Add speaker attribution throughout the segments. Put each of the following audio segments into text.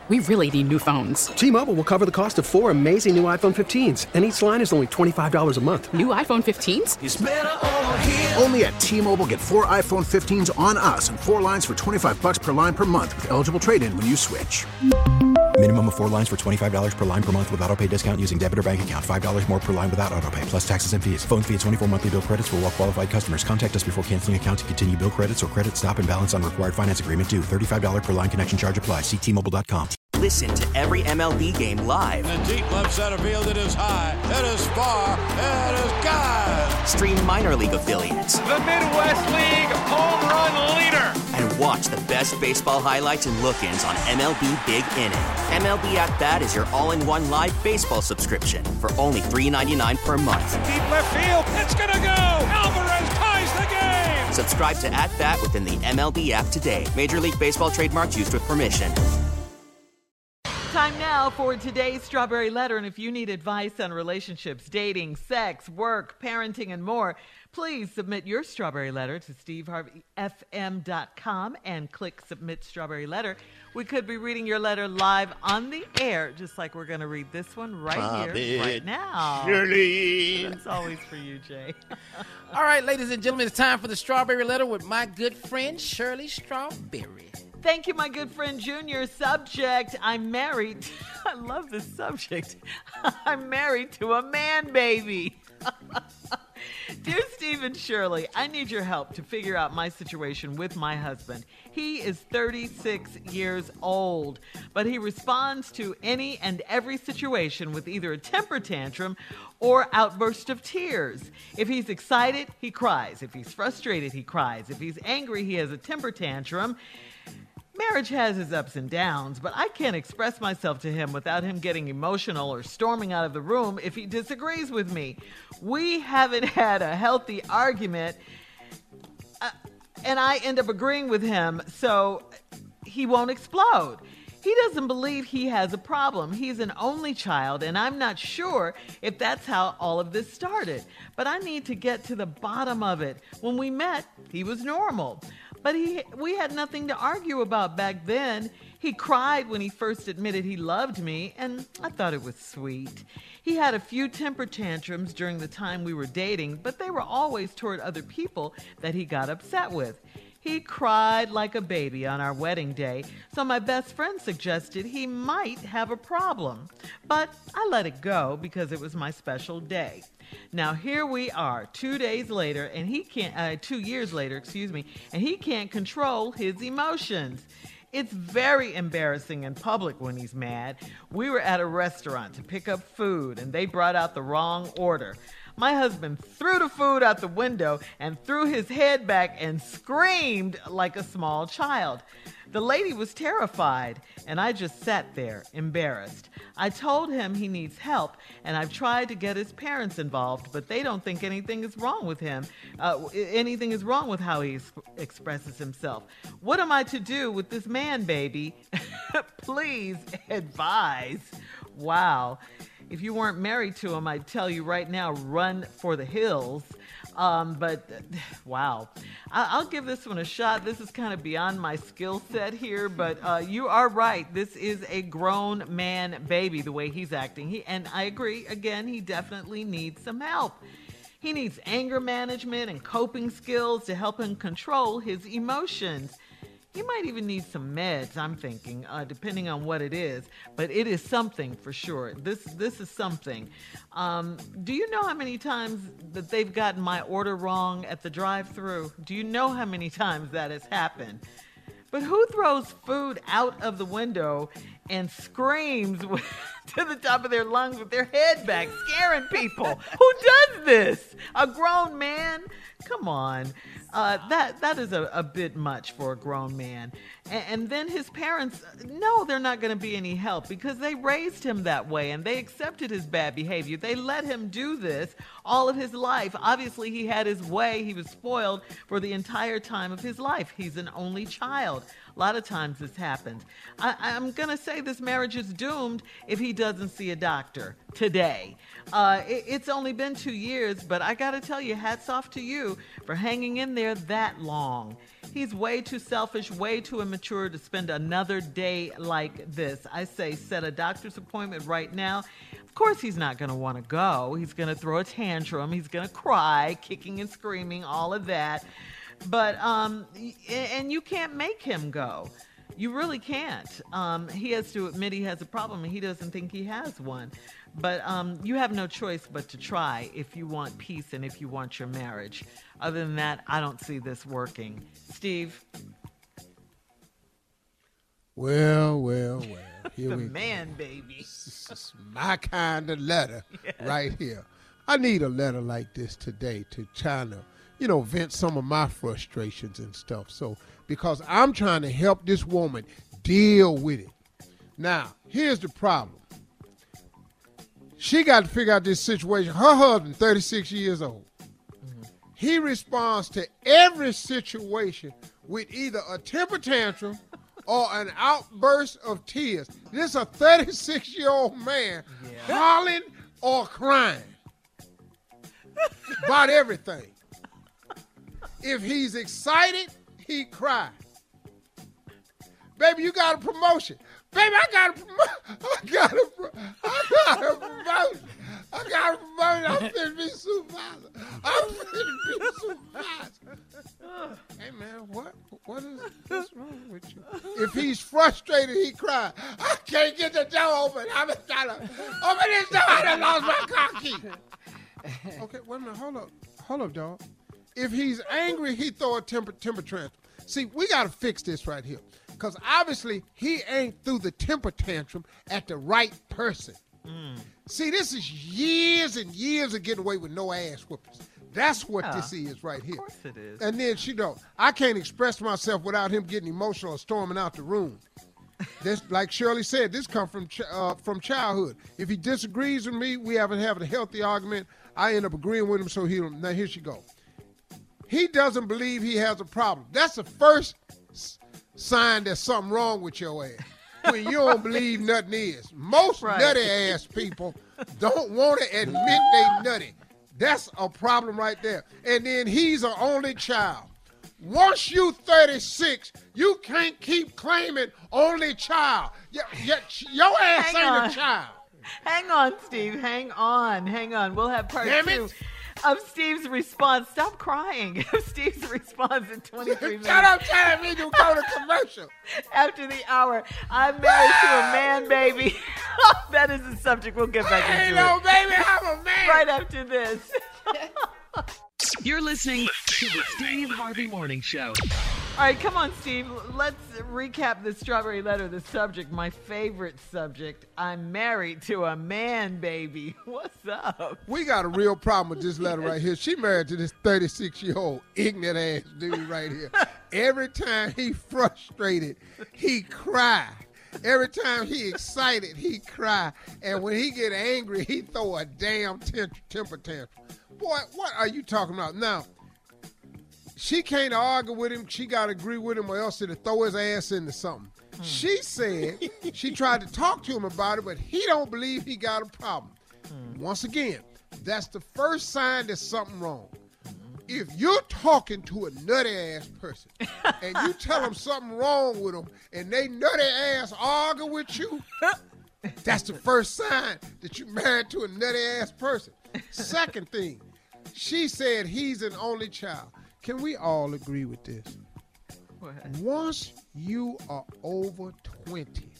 Speaker 1: We really need new phones.
Speaker 2: T-Mobile will cover the cost of 4 amazing new iPhone 15s, and each line is only $25 a month.
Speaker 1: New iPhone 15s?
Speaker 3: It's better over here.
Speaker 4: Only at T-Mobile, get 4 iPhone 15s on us and 4 lines for $25 per line per month with eligible trade-in when you switch.
Speaker 5: Minimum of 4 lines for $25 per line per month with autopay discount using debit or bank account. $5 more per line without autopay, plus taxes and fees. Phone fee at 24 monthly bill credits for well-qualified customers. Contact us before canceling account to continue bill credits or credit stop and balance on required finance agreement due. $35 per line connection charge applies. See T-Mobile.com.
Speaker 6: Listen to every MLB game live.
Speaker 7: In the deep left center field, it is high, it is far, it is gone.
Speaker 6: Stream minor league affiliates.
Speaker 8: The Midwest League home run leader.
Speaker 6: And watch the best baseball highlights and look-ins on MLB Big Inning. MLB At Bat is your all-in-one live baseball subscription for only $3.99 per month.
Speaker 8: Deep left field, it's gonna go. Alvarez ties the game.
Speaker 6: Subscribe to At Bat within the MLB app today. Major League Baseball trademarks used with permission.
Speaker 9: Time now for today's Strawberry Letter. And if you need advice on relationships, dating, sex, work, parenting, and more, please submit your Strawberry Letter to steveharveyfm.com and click Submit Strawberry Letter. We could be reading your letter live on the air, just like we're going to read this one right here, right now.
Speaker 10: Shirley.
Speaker 9: It's always for you, Jay.
Speaker 10: All right, ladies and gentlemen, it's time for the Strawberry Letter with my good friend, Shirley Strawberry.
Speaker 9: Thank you, my good friend Junior. Subject, I'm married. I love this subject. I'm married to a man baby. Dear Steve and Shirley, I need your help to figure out my situation with my husband. He is 36 years old, but he responds to any and every situation with either a temper tantrum or outburst of tears. If he's excited, he cries. If he's frustrated, he cries. If he's angry, he has a temper tantrum. Marriage has its ups and downs, but I can't express myself to him without him getting emotional or storming out of the room if he disagrees with me. We haven't had a healthy argument, and I end up agreeing with him, so he won't explode. He doesn't believe he has a problem. He's an only child, and I'm not sure if that's how all of this started. But I need to get to the bottom of it. When we met, he was normal. But we had nothing to argue about back then. He cried when he first admitted he loved me, and I thought it was sweet. He had a few temper tantrums during the time we were dating, but they were always toward other people that he got upset with. He cried like a baby on our wedding day, so my best friend suggested he might have a problem. But I let it go because it was my special day. Now here we are, 2 years later, and he can't control his emotions. It's very embarrassing in public when he's mad. We were at a restaurant to pick up food, and they brought out the wrong order. My husband threw the food out the window and threw his head back and screamed like a small child. The lady was terrified, and I just sat there, embarrassed. I told him he needs help, and I've tried to get his parents involved, but they don't think anything is wrong with him. Anything is wrong with how he expresses himself. What am I to do with this man, baby? Please advise. Wow. If you weren't married to him, I'd tell you right now, run for the hills. But wow, I'll give this one a shot. This is kind of beyond my skill set here, but you are right. This is a grown man baby, the way he's acting. And I agree, again, he definitely needs some help. He needs anger management and coping skills to help him control his emotions. He might even need some meds, I'm thinking, depending on what it is. But it is something for sure. This is something. Do you know how many times that they've gotten my order wrong at the drive-thru? Do you know how many times that has happened? But who throws food out of the window and screams to the top of their lungs with their head back, scaring people? Who does this? A grown man? Come on. That is a bit much for a grown man. And then his parents, no, they're not going to be any help because they raised him that way and they accepted his bad behavior. They let him do this all of his life. Obviously, he had his way. He was spoiled for the entire time of his life. He's an only child. A lot of times this happens. I'm going to say this marriage is doomed if he doesn't see a doctor today. It's only been 2 years, but I got to tell you, hats off to you for hanging in there that long. He's way too selfish, way too immature to spend another day like this. I say set a doctor's appointment right now. Of course he's not going to want to go. He's going to throw a tantrum. He's going to cry, kicking and screaming, all of that. But, and you can't make him go. You really can't. He has to admit he has a problem and he doesn't think he has one. But you have no choice but to try if you want peace and if you want your marriage. Other than that, I don't see this working. Steve?
Speaker 3: Well. Here
Speaker 9: the
Speaker 3: we
Speaker 9: man,
Speaker 3: go.
Speaker 9: Baby.
Speaker 3: This is my kind of letter right here. I need a letter like this today to try to, vent some of my frustrations and stuff. So, because I'm trying to help this woman deal with it. Now, here's the problem. She got to figure out this situation. Her husband, 36 years old. Mm-hmm. He responds to every situation with either a temper tantrum or an outburst of tears. This is a 36-year-old man hollering or crying about everything. If he's excited, he cries. Baby, you got a promotion. Baby, I got a promotion. I'm finna be supervisor. Hey, man, what's wrong with you? If he's frustrated, he cries. I can't get the door open. I'm trying to open this door. I done lost my car key. Okay, wait a minute. Hold up, dog. If he's angry, he throw a temper tantrum. See, we got to fix this right here. Because obviously, he ain't through the temper tantrum at the right person. See, this is years and years of getting away with no ass whoopings. That's what this is right here.
Speaker 9: Of course it is.
Speaker 3: And then I can't express myself without him getting emotional or storming out the room. This, like Shirley said, this comes from childhood. If he disagrees with me, we haven't had a healthy argument. I end up agreeing with him, so now here she go. He doesn't believe he has a problem. That's the first sign there's something wrong with your ass. When you don't believe nothing is. Most nutty ass people don't want to admit they nutty. That's a problem right there. And then he's an only child. Once you 36, you can't keep claiming only child. Your ass ain't a child.
Speaker 9: Hang on, Steve. Hang on. We'll have part two of Steve's response. Stop crying. Steve's response in 23 minutes.
Speaker 3: Shut up telling me to go to commercial.
Speaker 9: After the hour, I'm married to a man, baby. That is the subject. We'll get back into it.
Speaker 3: Hello, baby, I'm a man.
Speaker 9: Right after this.
Speaker 1: You're listening to the Steve Harvey Morning Show.
Speaker 9: All right, come on, Steve. Let's recap the Strawberry Letter, the subject, my favorite subject. I'm married to a man, baby. What's up?
Speaker 3: We got a real problem with this letter right here. She married to this 36-year-old ignorant ass dude right here. Every time he frustrated, he cried. Every time he excited, he cry. And when he get angry, he throw a damn temper tantrum. Boy, what are you talking about? Now, she can't argue with him. She got to agree with him or else it'll throw his ass into something. She said she tried to talk to him about it, but he don't believe he got a problem. Once again, that's the first sign there's something wrong. If you're talking to a nutty ass person and you tell them something wrong with them and they nutty ass argue with you, that's the first sign that you're married to a nutty ass person. Second thing, she said he's an only child. Can we all agree with this? Once you are over 20,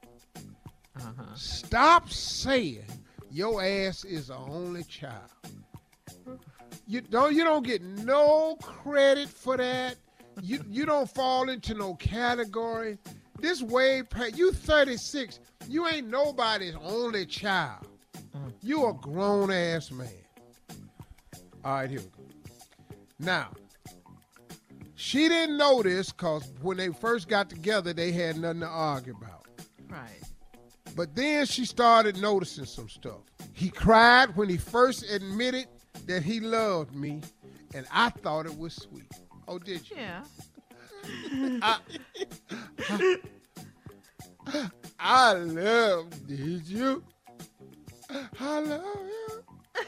Speaker 3: stop saying your ass is an only child. You don't get no credit for that. You don't fall into no category. This way past, you 36, you ain't nobody's only child. You a grown ass man. All right, here we go. Now, she didn't know this because when they first got together, they had nothing to argue about.
Speaker 9: Right.
Speaker 3: But then she started noticing some stuff. He cried when he first admitted that he loved me, and I thought it was sweet. Oh, did you?
Speaker 9: Yeah.
Speaker 3: I love, did you? I love you.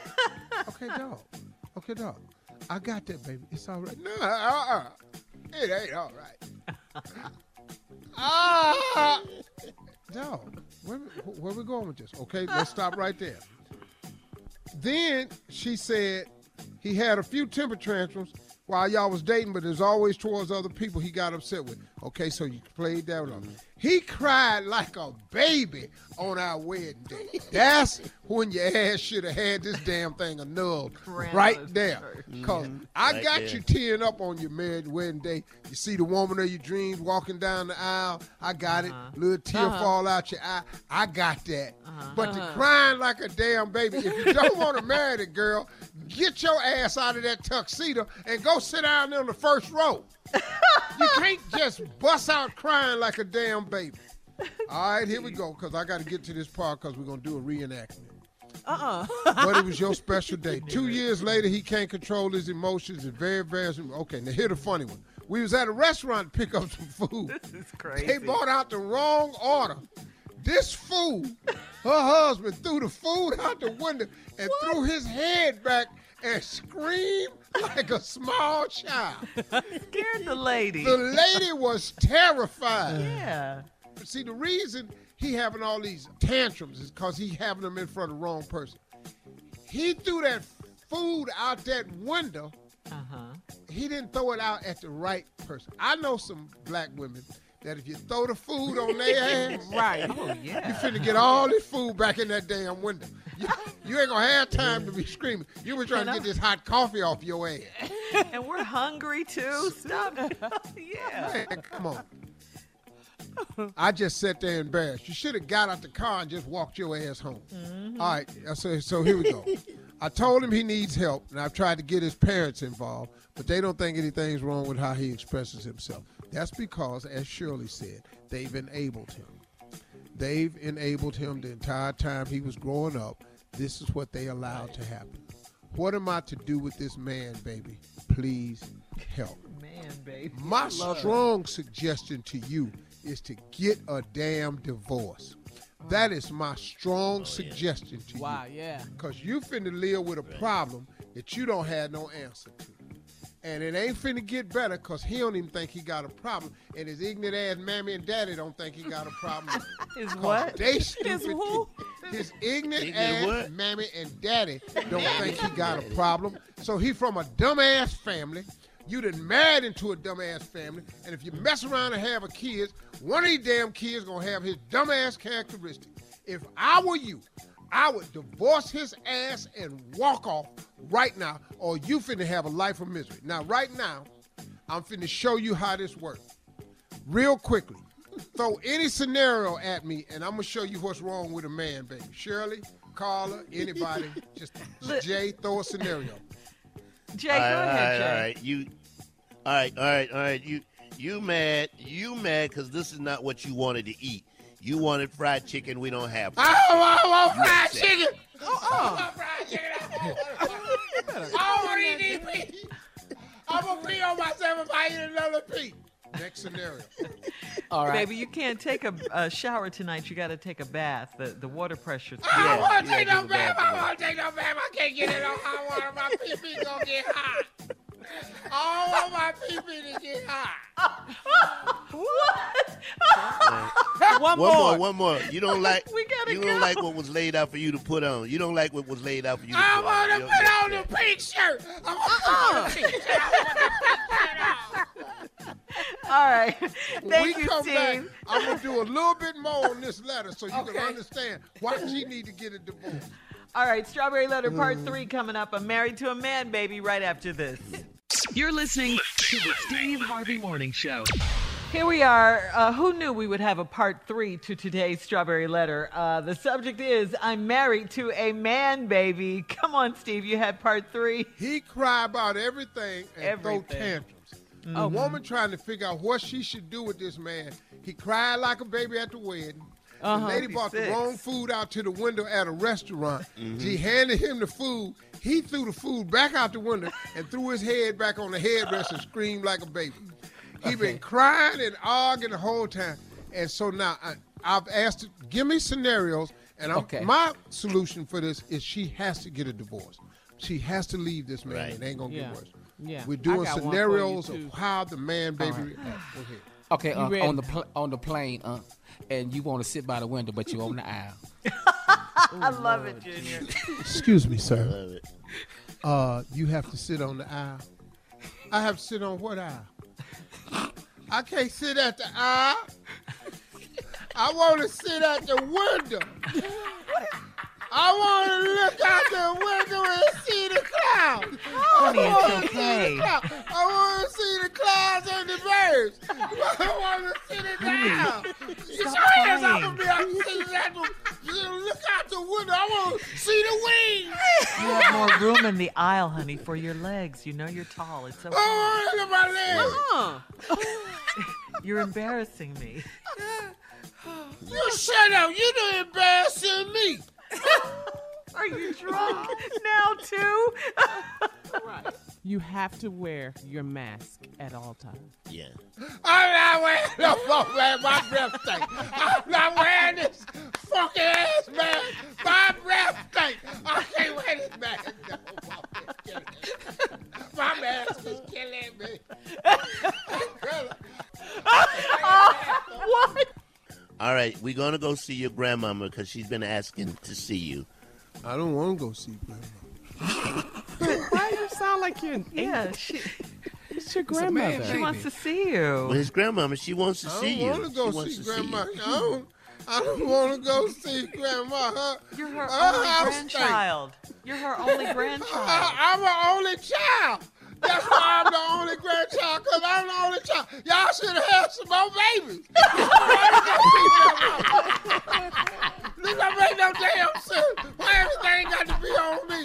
Speaker 3: Okay, dog. I got that, baby. It's all right. No, it ain't all right. Dog, where we going with this? Okay, let's stop right there. Then she said he had a few temper tantrums while y'all was dating, but there's always towards other people he got upset with. Okay, so you played that one. He cried like a baby on our wedding day. That's when your ass should have had this damn thing annulled right there. Because I got you tearing up on your married wedding day. You see the woman of your dreams walking down the aisle. I got it. Little tear fall out your eye. I got that. But the crying like a damn baby, if you don't want to marry the girl, get your ass out of that tuxedo and go sit down there on the first row. You can't just bust out crying like a damn baby. All right, here we go, because I got to get to this part because we're going to do a reenactment. But it was your special day. 2 years later, he can't control his emotions and very. Okay, now here's the funny one. We was at a restaurant to pick up some food.
Speaker 9: This is crazy.
Speaker 3: They brought out the wrong order. This fool, her husband, threw the food out the window and threw his head back and screamed like a small child.
Speaker 9: Scared the lady.
Speaker 3: The lady was terrified.
Speaker 9: Yeah.
Speaker 3: See, the reason he having all these tantrums is because he having them in front of the wrong person. He threw that food out that window. He didn't throw it out at the right person. I know some black women that if you throw the food on their ass,
Speaker 9: right? Oh yeah.
Speaker 3: You finna get all this food back in that damn window. You ain't gonna have time to be screaming. You were trying to get this hot coffee off your ass.
Speaker 9: And we're hungry too. Stop. Yeah.
Speaker 3: Man, come on. I just sat there embarrassed. You should have got out the car and just walked your ass home. All right, so here we go. I told him he needs help, and I've tried to get his parents involved, but they don't think anything's wrong with how he expresses himself. That's because, as Shirley said, they've enabled him. They've enabled him the entire time he was growing up. This is what they allowed to happen. What am I to do with this man, baby? Please help.
Speaker 9: Man, baby.
Speaker 3: My strong suggestion to you is to get a damn divorce. That is my strong suggestion to you.
Speaker 10: Wow, yeah.
Speaker 3: Because you finna live with a problem that you don't have no answer to. And it ain't finna get better because he don't even think he got a problem. And his ignorant ass mammy and daddy don't think he got a problem.
Speaker 9: His what?
Speaker 3: They stupid.
Speaker 9: His who?
Speaker 3: His ignorant ass mammy and daddy don't think he got a problem. So he from a dumbass family. You done married into a dumbass family. And if you mess around and have a kid, one of these damn kids gonna have his dumbass characteristics. If I were you, I would divorce his ass and walk off right now, or you finna have a life of misery. Now, right now, I'm finna show you how this works. Real quickly. Throw any scenario at me, and I'm gonna show you what's wrong with a man, baby. Shirley, Carla, anybody, just Jay, throw a scenario.
Speaker 9: Jay, go ahead, Jay.
Speaker 11: All right. You mad because this is not what you wanted to eat. You wanted fried chicken. We don't have fried chicken.
Speaker 3: I want fried chicken. I want fried chicken. I don't want to eat these peas. I'm going to pee on myself if I eat another piece. Next scenario.
Speaker 10: All right.
Speaker 9: Baby, you can't take a shower tonight. You got to take a bath. The water pressure's
Speaker 3: I don't want to take no bath. I can't get it on hot water. My pee-pee going to get hot. I don't want my pee-pee to get hot.
Speaker 9: What?
Speaker 11: One more. You don't like what was laid out for you to put on. You don't like what was laid out for you to put on.
Speaker 3: I want to put on the pink shirt. I want to put on the pink shirt.
Speaker 9: All right. Thank you,
Speaker 3: come
Speaker 9: Steve.
Speaker 3: back, I'm going to do a little bit more on this letter so you can understand why she need to get a divorce.
Speaker 9: All right, Strawberry Letter Part 3 coming up. I'm Married to a Man, baby, right after this.
Speaker 1: You're listening to the Steve Harvey Morning Show.
Speaker 9: Here we are. Who knew we would have a Part 3 to today's Strawberry Letter? The subject is, I'm married to a man, baby. Come on, Steve, you had Part 3.
Speaker 3: He cry about everything and throw tantrums. A woman trying to figure out what she should do with this man. He cried like a baby at the wedding. The lady brought the wrong food out to the window at a restaurant. She handed him the food. He threw the food back out the window and threw his head back on the headrest and screamed like a baby. He been crying and arguing the whole time. And so now I've asked her, give me scenarios, and my solution for this is she has to get a divorce. She has to leave this man. It ain't going to get worse.
Speaker 12: Yeah.
Speaker 3: We're doing scenarios of how the man baby reacts. Go ahead.
Speaker 10: Okay, on the plane, and you want to sit by the window, but you're on the aisle.
Speaker 9: I love it, Junior.
Speaker 3: Excuse me, sir. I love it. You have to sit on the aisle. I have to sit on what aisle? I can't sit at the aisle. I want to sit at the window. I want to look out the window and see the clouds.
Speaker 9: Honey, it's okay.
Speaker 3: I want to see the clouds and the birds. I want to sit it down. Your hands off of me. I'm sitting at the look out the window. I want to see the wings.
Speaker 9: You have more room in the aisle, honey, for your legs. You know you're tall. It's okay.
Speaker 3: I want to look at my legs.
Speaker 9: You're embarrassing me.
Speaker 3: You shut up. You're embarrassing me.
Speaker 9: Are you drunk now, too?
Speaker 12: Right. You have to wear your mask at all times.
Speaker 11: Yeah.
Speaker 3: I'm not wearing no more, man. My breath stink. I'm not wearing this funky ass mask. My breath stink. I can't wear this mask. No, my mask is killing me.
Speaker 9: What?
Speaker 11: All right, we're going to go see your grandmama because she's been asking to see you.
Speaker 3: I don't want to go see grandma.
Speaker 12: Why do you sound like you're it's your grandmother.
Speaker 9: She wants to see you.
Speaker 11: Well, his grandmama, she wants to see you.
Speaker 3: I don't want to go see grandma. I don't want to go see grandma.
Speaker 9: You're her only grandchild. You're her only grandchild.
Speaker 3: I'm her only child. That's why I'm the only grandchild, because I'm the only child. Y'all should have had some more babies. This don't make no damn sense. Why everything got to be on me?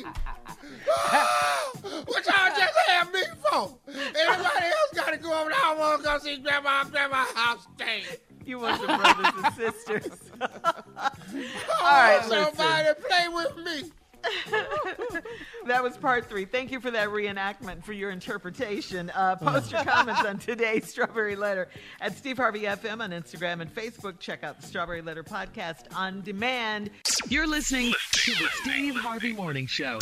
Speaker 3: What y'all just have me for? Everybody else got to go over there. I want to go see grandma's house stay.
Speaker 9: You want the brothers and sisters. All right,
Speaker 3: somebody play with me.
Speaker 9: That was part 3. Thank you for that reenactment, for your interpretation. Post your comments on today's Strawberry Letter at Steve Harvey FM on Instagram and Facebook. Check out the Strawberry Letter podcast on demand.
Speaker 1: You're listening to the Steve Harvey Morning Show.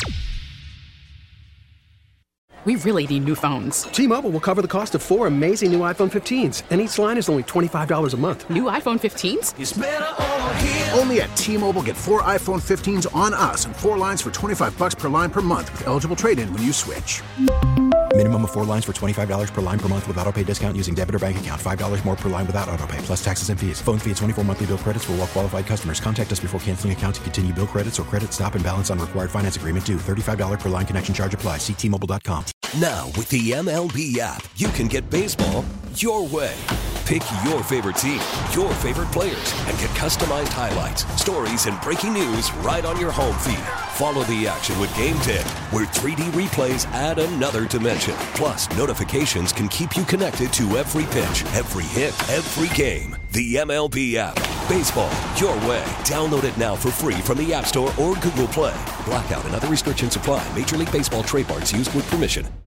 Speaker 13: We really need new phones.
Speaker 2: T-Mobile will cover the cost of 4 amazing new iPhone 15s, and each line is only $25 a month.
Speaker 13: New iPhone 15s?
Speaker 4: It's better over here. Only at T-Mobile, get 4 iPhone 15s on us and 4 lines for $25 per line per month with eligible trade-in when you switch.
Speaker 5: Minimum of 4 lines for $25 per line per month with autopay discount using debit or bank account. $5 more per line without autopay, plus taxes and fees. Phone fee at 24 monthly bill credits for well-qualified customers. Contact us before canceling account to continue bill credits or credit stop and balance on required finance agreement due. $35 per line connection charge applies. See T-Mobile.com.
Speaker 14: Now, with the MLB app, you can get baseball your way. Pick your favorite team, your favorite players, and get customized highlights, stories, and breaking news right on your home feed. Follow the action with Game Day, where 3D replays add another dimension. Plus, notifications can keep you connected to every pitch, every hit, every game. The MLB app. Baseball your way. Download it now for free from the App Store or Google Play. Blackout and other restrictions apply. Major League Baseball trademarks used with permission.